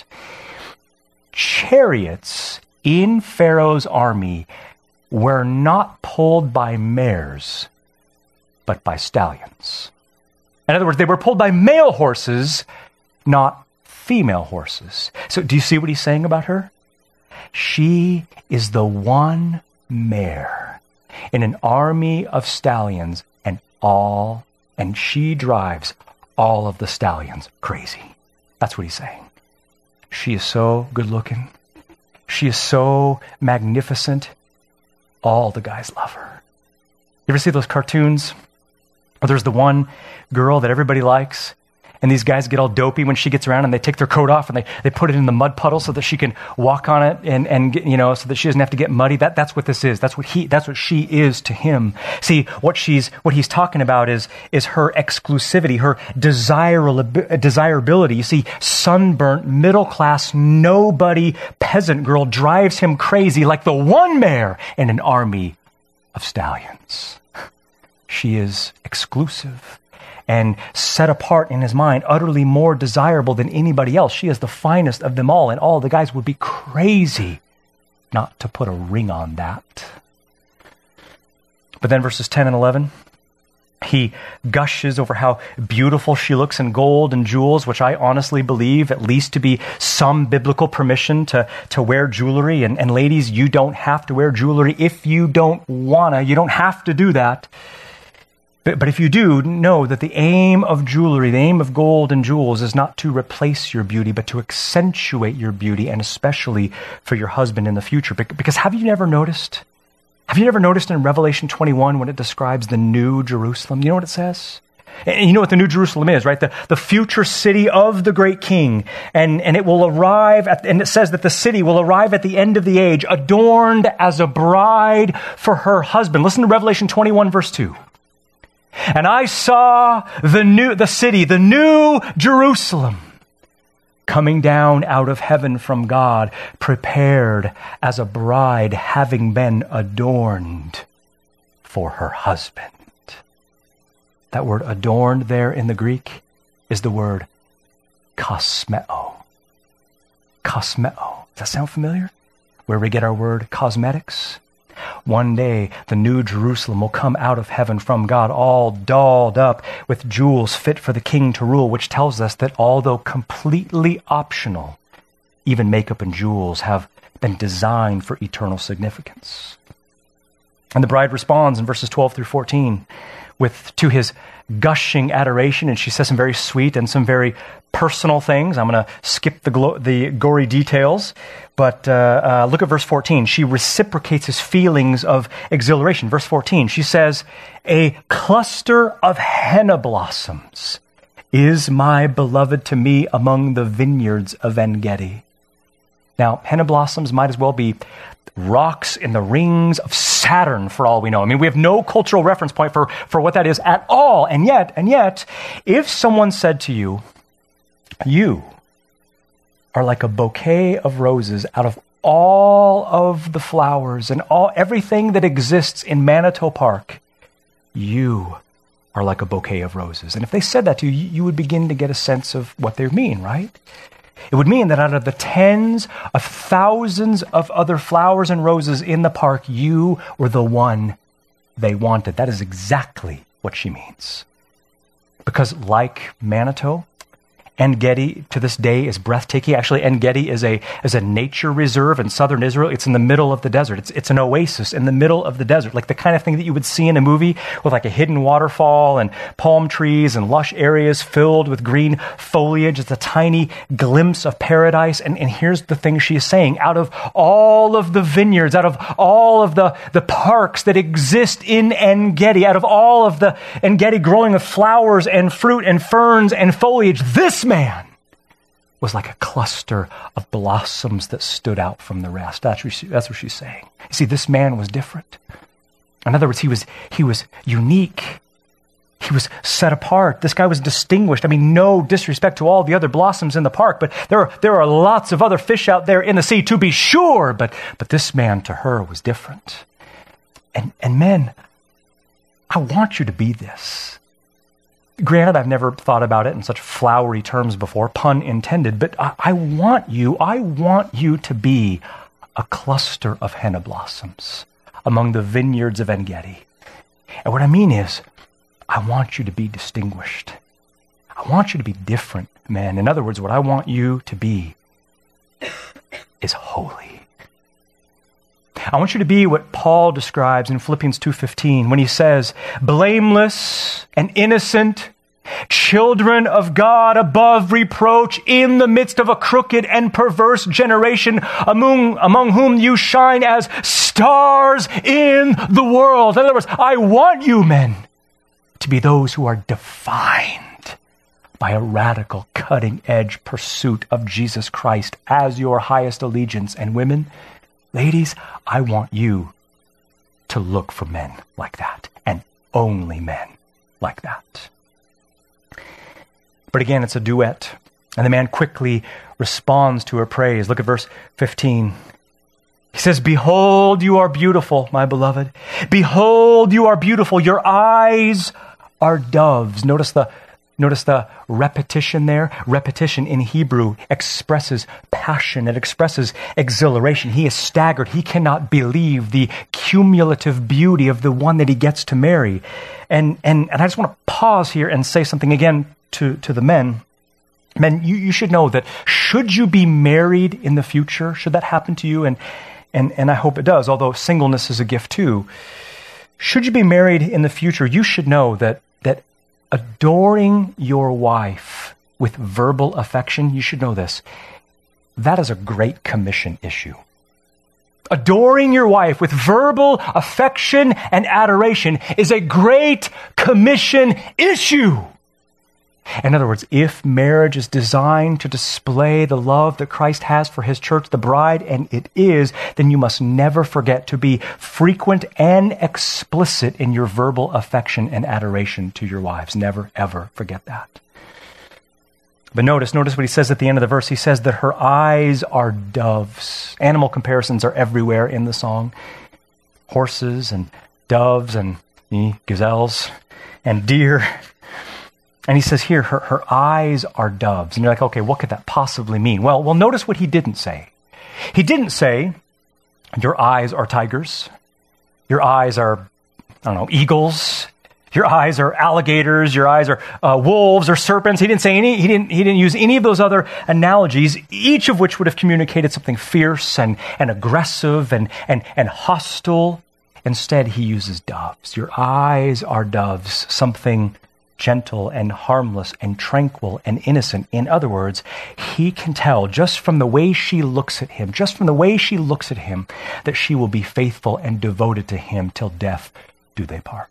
Chariots in Pharaoh's army were not pulled by mares, but by stallions. In other words, they were pulled by male horses, not female horses. So do you see what he's saying about her? She is the one mare in an army of stallions, and she drives all of the stallions crazy. That's what he's saying. She is so good looking. She is so magnificent. All the guys love her. You ever see those cartoons? Or there's the one girl that everybody likes, and these guys get all dopey when she gets around, and they take their coat off and they put it in the mud puddle so that she can walk on it and so that she doesn't have to get muddy. That's what this is. That's what she is to him. See, what he's talking about is her exclusivity, her desirability. You see, sunburnt, middle class, nobody peasant girl drives him crazy like the one mare in an army of stallions. She is exclusive and set apart in his mind, utterly more desirable than anybody else. She is the finest of them all, and all the guys would be crazy not to put a ring on that. But then verses 10 and 11, He gushes over how beautiful she looks in gold and jewels, which I honestly believe at least to be some biblical permission to wear jewelry. And ladies, you don't have to wear jewelry if you don't wanna. You don't have to do that. But if you do, know that the aim of jewelry, the aim of gold and jewels is not to replace your beauty, but to accentuate your beauty, and especially for your husband in the future. Because have you never noticed in Revelation 21 when it describes the new Jerusalem? You know what it says? And you know what the new Jerusalem is, right? The future city of the great king. And it will arrive and it says that the city will arrive at the end of the age, adorned as a bride for her husband. Listen to Revelation 21 verse 2. And I saw the city, the new Jerusalem, coming down out of heaven from God, prepared as a bride having been adorned for her husband. That word adorned there in the Greek is the word kosmeo. Kosmeo. Does that sound familiar? Where we get our word cosmetics? One day, the new Jerusalem will come out of heaven from God, all dolled up with jewels fit for the king to rule, which tells us that although completely optional, even makeup and jewels have been designed for eternal significance. And the bride responds in verses 12 through 14 to his gushing adoration, and she says some very sweet and some very personal things. I'm going to skip the gory details, but look at verse 14. She reciprocates his feelings of exhilaration. Verse 14, she says, "A cluster of henna blossoms is my beloved to me among the vineyards of En-Gedi." Now, henna blossoms might as well be rocks in the rings of Saturn for all we know. I mean, we have no cultural reference point for what that is at all. And yet, if someone said to you, "You are like a bouquet of roses out of all of the flowers and everything that exists in Manitou Park, you are like a bouquet of roses." And if they said that to you, you would begin to get a sense of what they mean, right? It would mean that out of the tens of thousands of other flowers and roses in the park, you were the one they wanted. That is exactly what she means. Because like Manitou, En-Gedi to this day is breathtaking. Actually, En-Gedi is a nature reserve in southern Israel. It's in the middle of the desert. It's an oasis in the middle of the desert, like the kind of thing that you would see in a movie with like a hidden waterfall and palm trees and lush areas filled with green foliage. It's a tiny glimpse of paradise. And here's the thing she is saying. Out of all of the vineyards, out of all of the parks that exist in En-Gedi, out of all of the En-Gedi growing of flowers and fruit and ferns and foliage, this man was like a cluster of blossoms that stood out from the rest. That's what she's saying. You see, this man was different. In other words, he was unique. He was set apart. This guy was distinguished. I mean, no disrespect to all the other blossoms in the park, but there are lots of other fish out there in the sea, to be sure. But this man, to her, was different. And men, I want you to be this. Granted, I've never thought about it in such flowery terms before, pun intended, but I want you to be a cluster of henna blossoms among the vineyards of En-Gedi. And what I mean is, I want you to be distinguished. I want you to be different, man. In other words, what I want you to be is holy. I want you to be what Paul describes in Philippians 2:15 when he says, blameless and innocent, children of God above reproach in the midst of a crooked and perverse generation among whom you shine as stars in the world. In other words, I want you, men, to be those who are defined by a radical, cutting-edge pursuit of Jesus Christ as your highest allegiance. And women, ladies, I want you to look for men like that, and only men like that. But again, it's a duet, and the man quickly responds to her praise. Look at verse 15. He says, "Behold, you are beautiful, my beloved. Behold, you are beautiful. Your eyes are doves." Notice the Notice the repetition there. Repetition in Hebrew expresses passion. It expresses exhilaration. He is staggered. He cannot believe the cumulative beauty of the one that he gets to marry. And I just want to pause here and say something again to the men. Men, you should know that should you be married in the future, should that happen to you, and I hope it does, although singleness is a gift too. Should you be married in the future, you should know that adoring your wife with verbal affection, you should know this, that is a Great Commission issue. Adoring your wife with verbal affection and adoration is a Great Commission issue. In other words, if marriage is designed to display the love that Christ has for his church, the bride, and it is, then you must never forget to be frequent and explicit in your verbal affection and adoration to your wives. Never, ever forget that. But notice what he says at the end of the verse. He says that her eyes are doves. Animal comparisons are everywhere in the song. Horses and doves and gazelles and deer. And he says here, her eyes are doves. And you're like, okay, what could that possibly mean? Well, notice what he didn't say. He didn't say, your eyes are tigers. Your eyes are, eagles. Your eyes are alligators. Your eyes are wolves or serpents. He didn't say any. He didn't use any of those other analogies, each of which would have communicated something fierce and aggressive and hostile. Instead, he uses doves. Your eyes are doves, something gentle and harmless and tranquil and innocent. In other words, he can tell just from the way she looks at him, that she will be faithful and devoted to him till death do they part.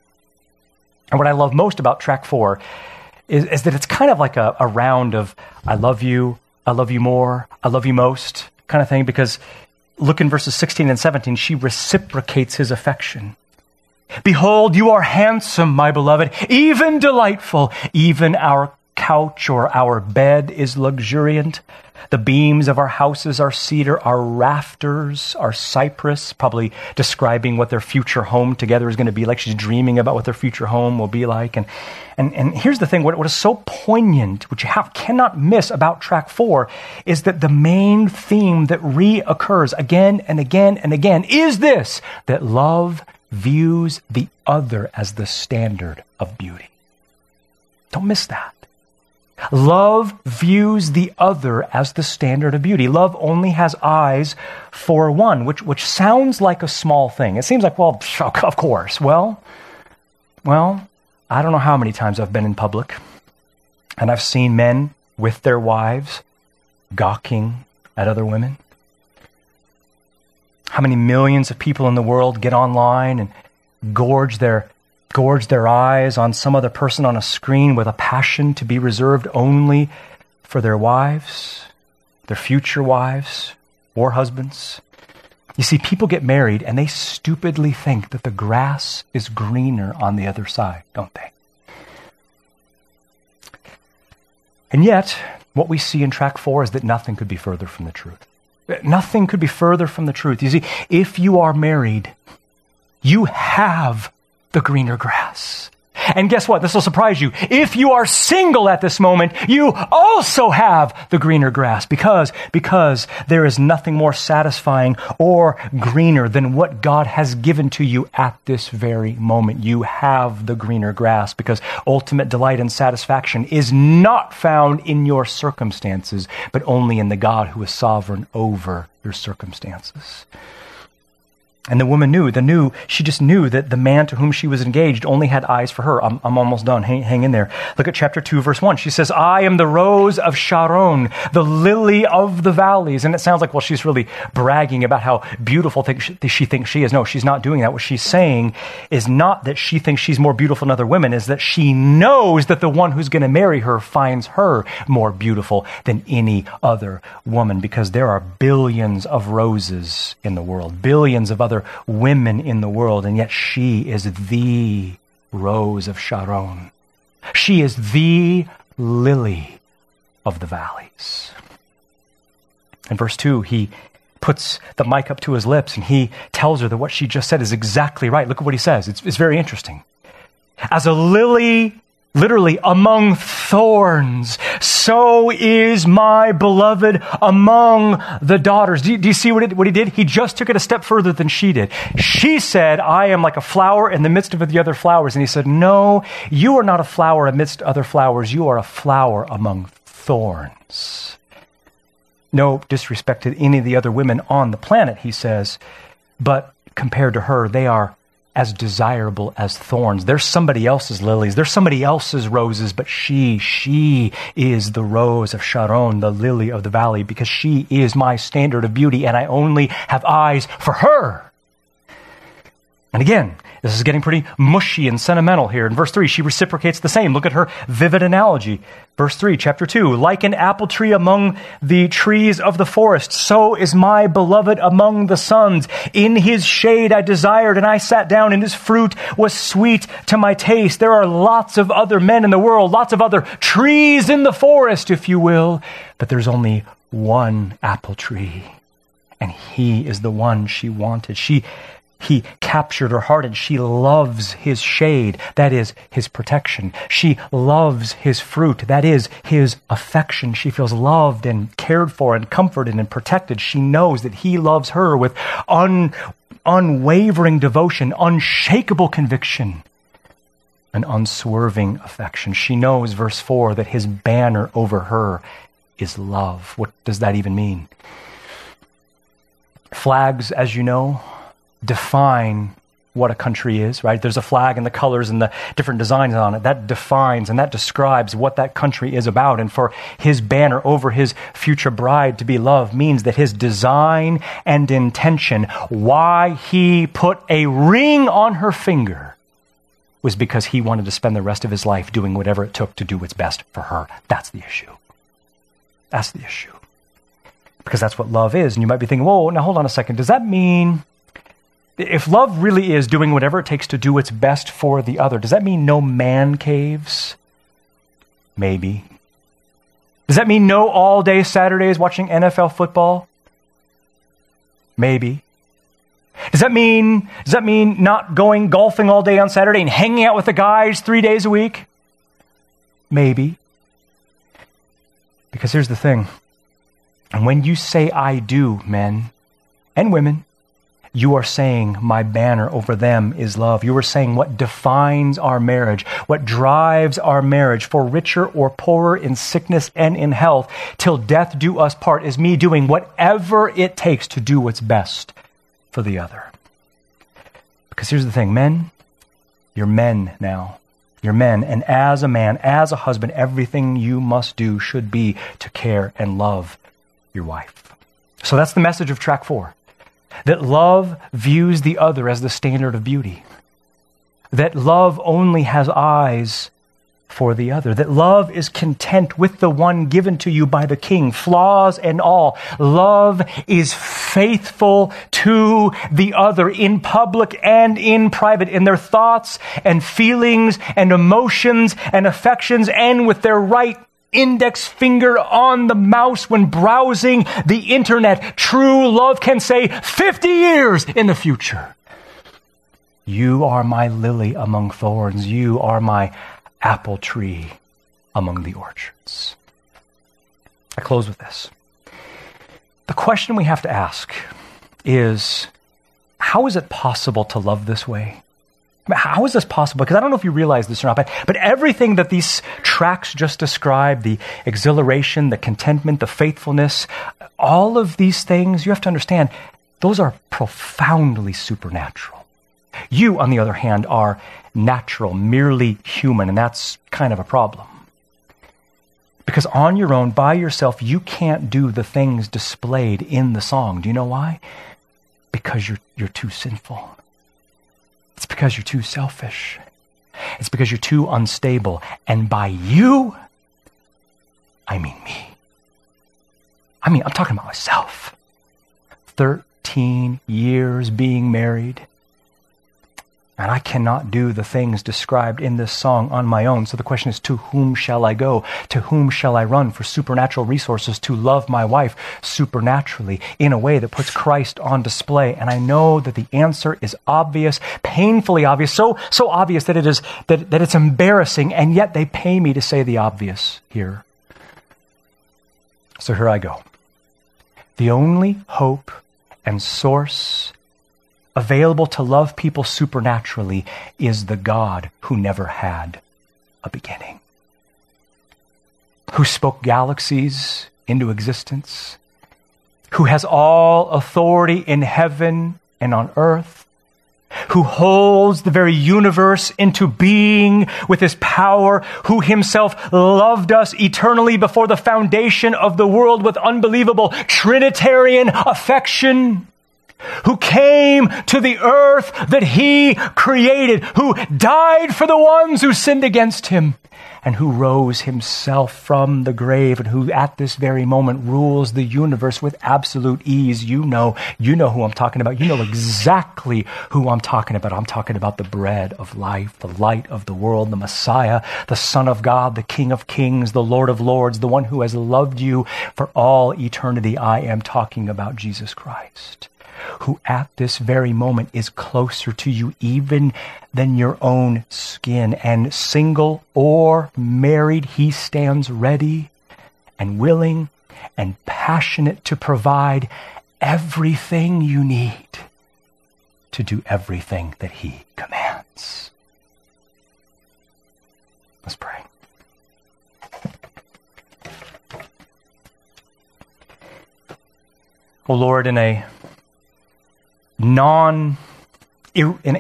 And what I love most about track 4 is that it's kind of like a round of I love you more, I love you most kind of thing, because look in verses 16 and 17, she reciprocates his affection. Behold, you are handsome, my beloved, even delightful. Even our couch or our bed is luxuriant. The beams of our houses are cedar, our rafters are cypress, probably describing what their future home together is going to be like. She's dreaming about what their future home will be like. And here's the thing, what is so poignant, which you cannot miss about track 4, is that the main theme that reoccurs again and again and again is this, that love views the other as the standard of beauty. Don't miss that. Love views the other as the standard of beauty. Love only has eyes for one, which sounds like a small thing. It seems like, well, of course. Well, I don't know how many times I've been in public and I've seen men with their wives gawking at other women. How many millions of people in the world get online and gorge their eyes on some other person on a screen with a passion to be reserved only for their wives, their future wives, or husbands. You see, people get married and they stupidly think that the grass is greener on the other side, don't they? And yet, what we see in track 4 is that nothing could be further from the truth. Nothing could be further from the truth. You see, if you are married, you have the greener grass. And guess what? This will surprise you. If you are single at this moment, you also have the greener grass because there is nothing more satisfying or greener than what God has given to you at this very moment. You have the greener grass because ultimate delight and satisfaction is not found in your circumstances, but only in the God who is sovereign over your circumstances. And the woman she just knew that the man to whom she was engaged only had eyes for her. I'm almost done. Hang in there. Look at chapter 2, verse 1. She says, I am the rose of Sharon, the lily of the valleys. And it sounds like, well, she's really bragging about how beautiful she thinks she is. No, she's not doing that. What she's saying is not that she thinks she's more beautiful than other women, is that she knows that the one who's going to marry her finds her more beautiful than any other woman, because there are billions of roses in the world, billions of other women in the world, and yet she is the rose of Sharon. She is the lily of the valleys. In verse 2, he puts the mic up to his lips and he tells her that what she just said is exactly right. Look at what he says. It's very interesting. As a lily Literally, among thorns, so is my beloved among the daughters. Do you see what he did? He just took it a step further than she did. She said, I am like a flower in the midst of the other flowers. And he said, no, you are not a flower amidst other flowers. You are a flower among thorns. No disrespect to any of the other women on the planet, he says, but compared to her, they are as desirable as thorns. They're somebody else's lilies. They're somebody else's roses, but she is the rose of Sharon, the lily of the valley, because she is my standard of beauty, and I only have eyes for her. And again, this is getting pretty mushy and sentimental here. In verse 3, she reciprocates the same. Look at her vivid analogy. Verse 3, chapter 2, like an apple tree among the trees of the forest, so is my beloved among the sons. In his shade I desired, and I sat down, and his fruit was sweet to my taste. There are lots of other men in the world, lots of other trees in the forest, if you will, but there's only one apple tree, and he is the one she wanted. He captured her heart, and she loves his shade. That is his protection. She loves his fruit. That is his affection. She feels loved and cared for and comforted and protected. She knows that he loves her with unwavering devotion, unshakable conviction, and unswerving affection. She knows, verse 4, that his banner over her is love. What does that even mean? Flags, as you know, define what a country is, right? There's a flag and the colors and the different designs on it. That defines and that describes what that country is about. And for his banner over his future bride to be love means that his design and intention, why he put a ring on her finger, was because he wanted to spend the rest of his life doing whatever it took to do what's best for her. That's the issue. That's the issue. Because that's what love is. And you might be thinking, whoa, now hold on a second. Does that mean, if love really is doing whatever it takes to do what's best for the other, does that mean no man caves? Maybe. Does that mean no all-day Saturdays watching NFL football? Maybe. Does that mean not going golfing all day on Saturday and hanging out with the guys 3 days a week? Maybe. Because here's the thing. And when you say I do, men and women, you are saying my banner over them is love. You are saying what defines our marriage, what drives our marriage, for richer or poorer, in sickness and in health, till death do us part, is me doing whatever it takes to do what's best for the other. Because here's the thing, men, you're men now. You're men, and as a man, as a husband, everything you must do should be to care and love your wife. So that's the message of track 4. That love views the other as the standard of beauty. That love only has eyes for the other. That love is content with the one given to you by the King, flaws and all. Love is faithful to the other in public and in private, in their thoughts and feelings and emotions and affections, and with their right index finger on the mouse when browsing the internet. True love can say 50 years in the future, you are my lily among thorns. You are my apple tree among the orchards. I close with this. The question we have to ask is, how is it possible to love this way? How is this possible? Because I don't know if you realize this or not, but everything that these tracks just described, the exhilaration, the contentment, the faithfulness, all of these things, you have to understand, those are profoundly supernatural. You, on the other hand, are natural, merely human, and that's kind of a problem. Because on your own, by yourself, you can't do the things displayed in the song. Do you know why? Because you're too sinful. It's because you're too selfish. It's because you're too unstable. And by you, I mean me. I'm talking about myself. 13 years being married. And I cannot do the things described in this song on my own. So the question is, to whom shall I go? To whom shall I run for supernatural resources to love my wife supernaturally in a way that puts Christ on display? And I know that the answer is obvious, painfully obvious, so obvious that it's embarrassing, and yet they pay me to say the obvious here. So here I go. The only hope and source available to love people supernaturally is the God who never had a beginning, who spoke galaxies into existence, who has all authority in heaven and on earth, who holds the very universe into being with his power, who himself loved us eternally before the foundation of the world with unbelievable Trinitarian affection, who came to the earth that he created, who died for the ones who sinned against him, and who rose himself from the grave, and who at this very moment rules the universe with absolute ease. You know who I'm talking about. You know exactly who I'm talking about. I'm talking about the bread of life, the light of the world, the Messiah, the Son of God, the King of Kings, the Lord of Lords, the one who has loved you for all eternity. I am talking about Jesus Christ, who at this very moment is closer to you even than your own skin. And single or married, he stands ready and willing and passionate to provide everything you need to do everything that he commands. Let's pray. Oh Lord, not in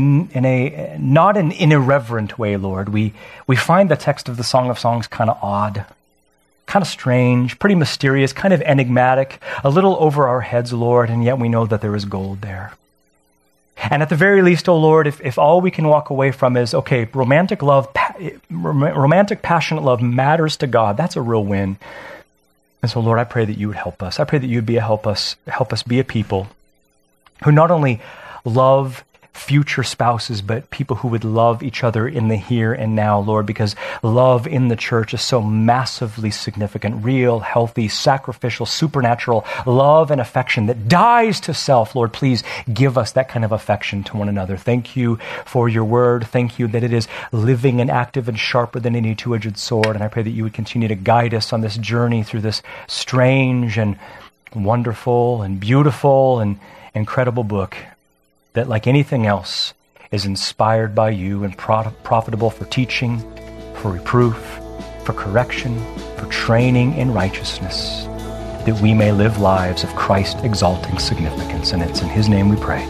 an irreverent way, Lord, we find the text of the Song of Songs kind of odd, kind of strange, pretty mysterious, kind of enigmatic, a little over our heads, Lord, and yet we know that there is gold there. And at the very least, oh Lord, if all we can walk away from is, okay, romantic passionate love matters to God, that's a real win. And so, Lord, I pray that you would help us. I pray that you would help us be a people who not only love future spouses, but people who would love each other in the here and now, Lord, because love in the church is so massively significant, real, healthy, sacrificial, supernatural love and affection that dies to self. Lord, please give us that kind of affection to one another. Thank you for your word. Thank you that it is living and active and sharper than any two-edged sword. And I pray that you would continue to guide us on this journey through this strange and wonderful and beautiful and incredible book that, like anything else, is inspired by you and profitable for teaching, for reproof, for correction, for training in righteousness, that we may live lives of Christ-exalting significance. And it's in his name we pray.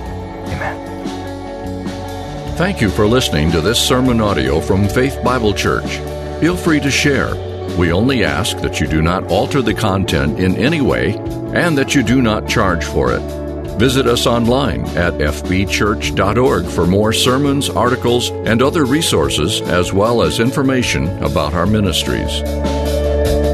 Amen. Thank you for listening to this sermon audio from Faith Bible Church. Feel free to share. We only ask that you do not alter the content in any way and that you do not charge for it. Visit us online at fbchurch.org for more sermons, articles, and other resources, as well as information about our ministries.